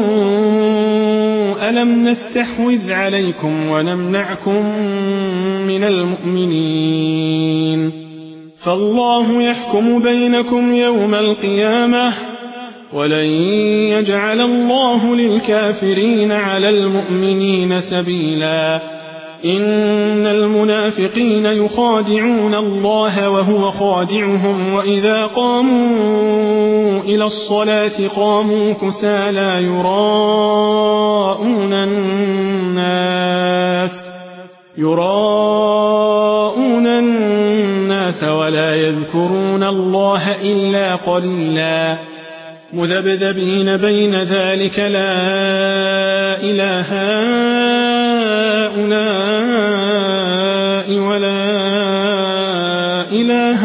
ألم نستحوذ عليكم ونمنعكم من المؤمنين فالله يحكم بينكم يوم القيامة ولن يجعل الله للكافرين على المؤمنين سبيلا إن المنافقين يخادعون الله وهو خادعهم وإذا قاموا إلى الصلاة قاموا كسالى يراءون الناس ولا يذكرون الله إلا قليلا مذبذبين بين ذلك لا إله هؤلاء ولا إله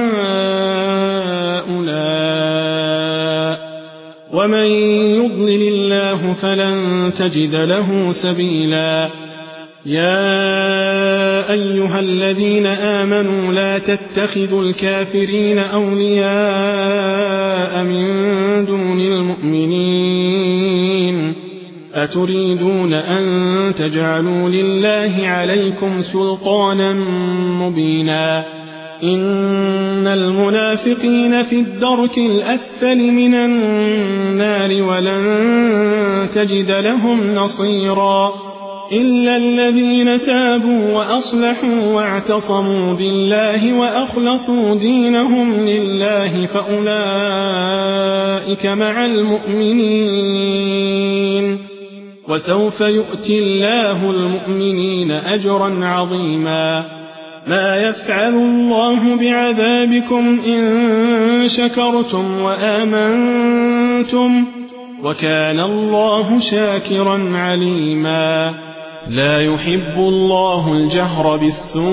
هؤلاء ومن يضلل الله فلن تجد له سبيلا يا أيها الذين آمنوا لا تتخذوا الكافرين أولياء من دون المؤمنين أتريدون أن تجعلوا لله عليكم سلطانا مبينا إن المنافقين في الدرك الأسفل من النار ولن تجد لهم نصيرا إلا الذين تابوا وأصلحوا واعتصموا بالله وأخلصوا دينهم لله فأولئك مع المؤمنين وسوف يؤتي الله المؤمنين أجرا عظيما ما يفعل الله بعذابكم إن شكرتم وآمنتم وكان الله شاكرا عليما لا يحب الله الجهر بالسوء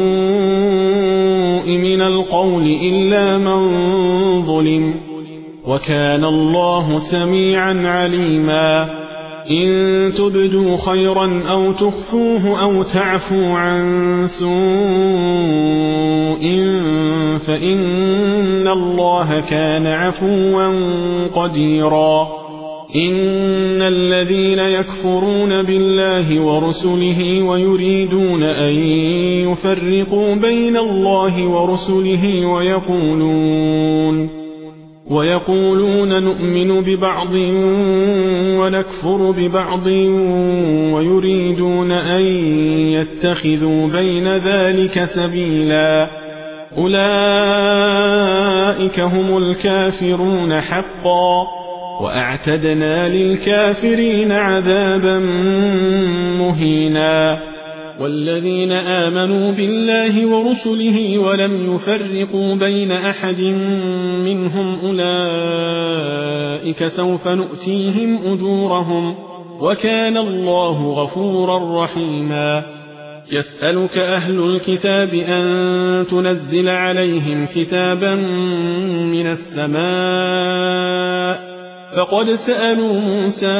من القول إلا من ظلم وكان الله سميعا عليما إن تبدوا خيرا أو تخفوه أو تعفوا عن سوء فإن الله كان عفوا قديرا إن الذين يكفرون بالله ورسله ويريدون أن يفرقوا بين الله ورسله ويقولون نؤمن ببعض ونكفر ببعض ويريدون أن يتخذوا بين ذلك سبيلا أولئك هم الكافرون حقا وأعتدنا للكافرين عذابا مهينا والذين آمنوا بالله ورسله ولم يفرقوا بين أحد منهم أولئك سوف نؤتيهم أجورهم وكان الله غفورا رحيما يسألك أهل الكتاب أن تنزل عليهم كتابا من السماء فقد سألوا موسى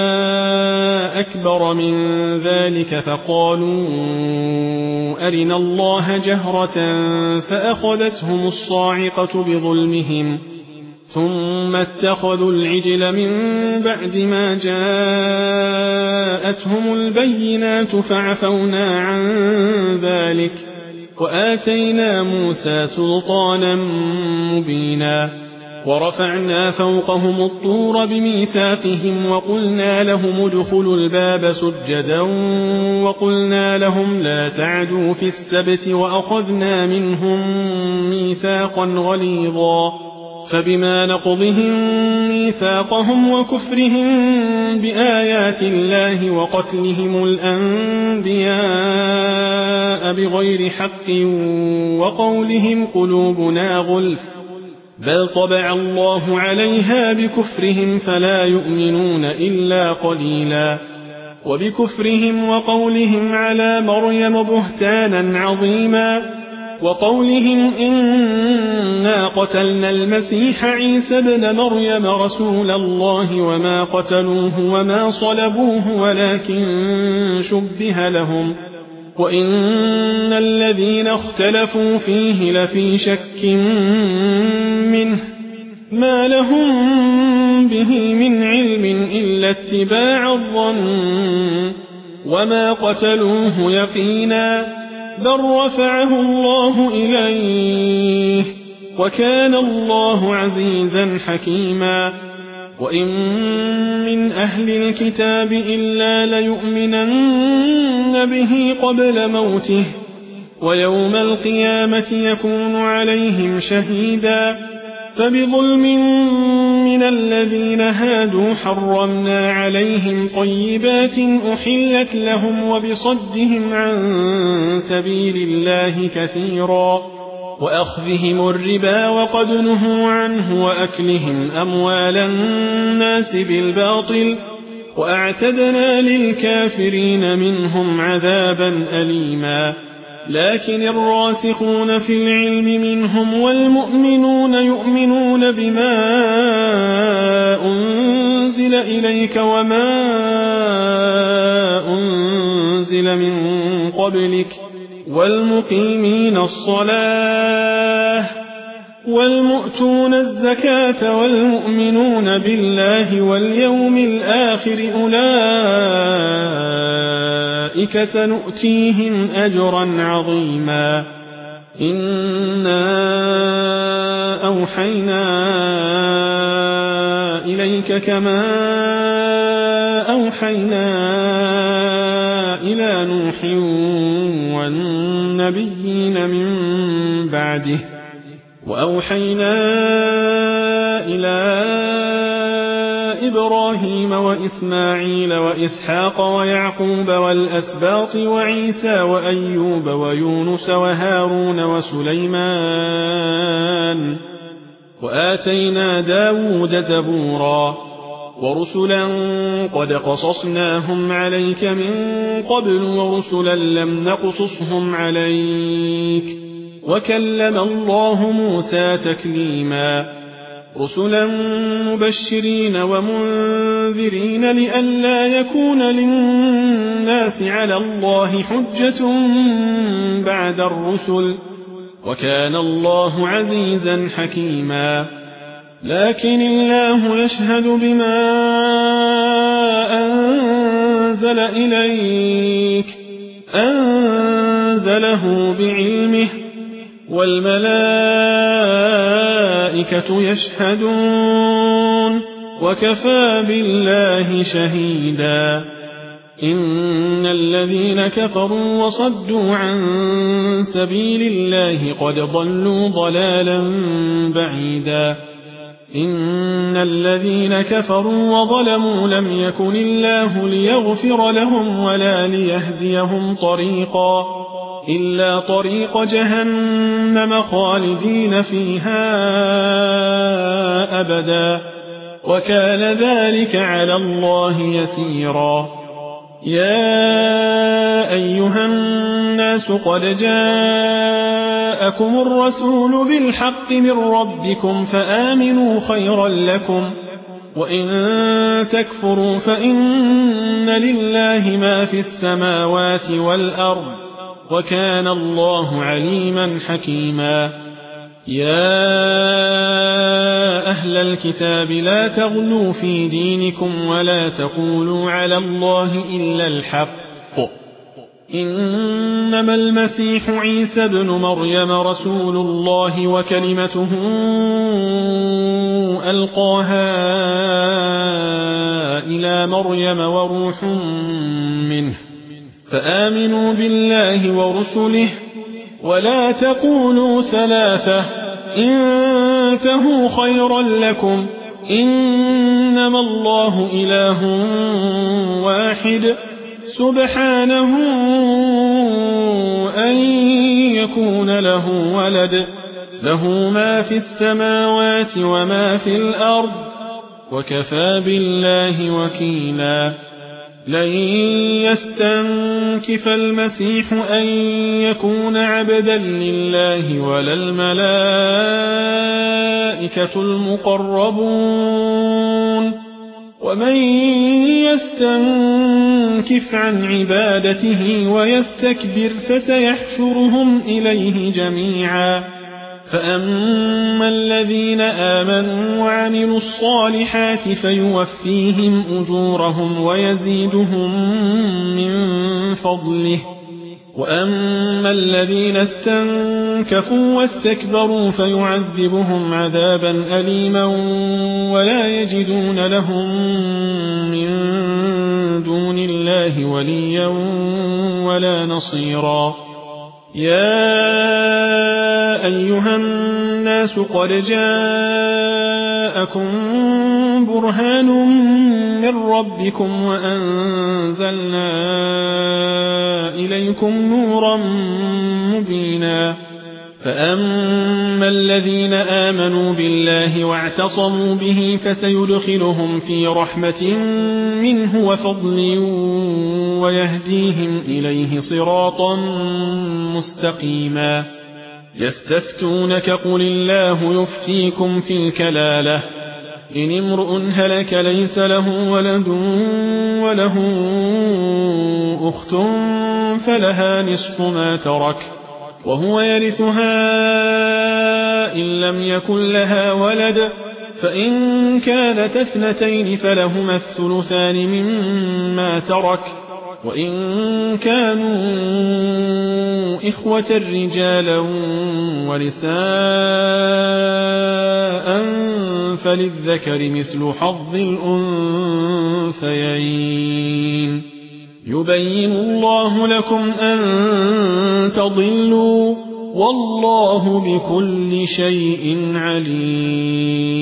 أكبر من ذلك فقالوا أرنا الله جهرة فأخذتهم الصاعقة بظلمهم ثم اتخذوا العجل من بعد ما جاءتهم البينات فعفونا عن ذلك وآتينا موسى سلطانا مبينا ورفعنا فوقهم الطور بميثاقهم وقلنا لهم ادخلوا الباب سجدا وقلنا لهم لا تعدوا في السبت وأخذنا منهم ميثاقا غليظا فبما نقضهم ميثاقهم وكفرهم بآيات الله وقتلهم الأنبياء بغير حق وقولهم قلوبنا غلف بل طبع الله عليها بكفرهم فلا يؤمنون إلا قليلا وبكفرهم وقولهم على مريم بهتانا عظيما وقولهم إنا قتلنا المسيح عيسى ابن مريم رسول الله وما قتلوه وما صلبوه ولكن شبه لهم وإن الذين اختلفوا فيه لفي شك منه ما لهم به من علم إلا اتباع الظن وما قتلوه يقينا بل رفعه الله إليه وكان الله عزيزا حكيما وإن من أهل الكتاب إلا ليؤمنن به قبل موته ويوم القيامة يكون عليهم شهيدا فبظلم من الذين هادوا حرمنا عليهم طيبات أحلت لهم وبصدهم عن سبيل الله كثيرا وأخذهم الربا وقد نهوا عنه وأكلهم أموال الناس بالباطل وأعتدنا للكافرين منهم عذابا أليما لكن الراسخون في العلم منهم والمؤمنون يؤمنون بما أنزل إليك وما أنزل من قبلك والمقيمين الصلاة والمؤتون الزكاة والمؤمنون بالله واليوم الآخر أولئك سنؤتيهم أجرا عظيما إنا أوحينا إليك كما أوحينا إلى نوح والنبيين من بعده وأوحينا إلى وإبراهيم وإسماعيل وإسحاق ويعقوب والأسباط وعيسى وأيوب ويونس وهارون وسليمان وآتينا داود زبورا ورسلا قد قصصناهم عليك من قبل ورسلا لم نقصصهم عليك وكلم الله موسى تكليما رسلا مبشرين ومنذرين لئلا يكون للناس على الله حجة بعد الرسل وكان الله عزيزا حكيما لكن الله يشهد بما أنزل إليك أنزله بعلمه والملائكة يشهدون وكفى بالله شهيدا إن الذين كفروا وصدوا عن سبيل الله قد ضلوا ضلالا بعيدا إن الذين كفروا وظلموا لم يكن الله ليغفر لهم ولا ليهديهم طريقا إلا طريق جهنم خالدين فيها أبدا وكان ذلك على الله يسيرا يا أيها الناس قد جاءكم الرسول بالحق من ربكم فآمنوا خيرا لكم وإن تكفروا فإن لله ما في السماوات والأرض وكان الله عليما حكيما يا أهل الكتاب لا تغلوا في دينكم ولا تقولوا على الله إلا الحق إنما المسيح عيسى بن مريم رسول الله وكلمته ألقاها إلى مريم وروح منه فآمنوا بالله ورسله ولا تقولوا ثلاثة انتهوا خيرا لكم إنما الله إله واحد سبحانه أن يكون له ولد له ما في السماوات وما في الأرض وكفى بالله وكيلا لن يستنكف المسيح أن يكون عبدا لله ولا الملائكة المقربون ومن يستنكف عن عبادته ويستكبر فسيحشرهم إليه جميعا فأما الذين آمنوا وعملوا الصالحات فيوفيهم أجورهم ويزيدهم من فضله وأما الذين استنكفوا واستكبروا فيعذبهم عذابا أليما ولا يجدون لهم من دون الله وليا ولا نصيرا يا أيها الناس قد جاءكم برهان من ربكم وأنزلنا إليكم نورا مبينا فأما الذين آمنوا بالله واعتصموا به فسيدخلهم في رحمة منه وفضل ويهديهم إليه صراطا مستقيما يستفتونك قل الله يفتيكم في الكلالة إن امرؤ هلك ليس له ولد وله أخت فلها نصف ما ترك وهو يرثها إن لم يكن لها ولد فإن كانت اثنتين فلهما الثلثان مما ترك وإن كانوا إخوة رجالا ونساء فللذكر مثل حظ الأنثيين يبين الله لكم أن تضلوا والله بكل شيء عليم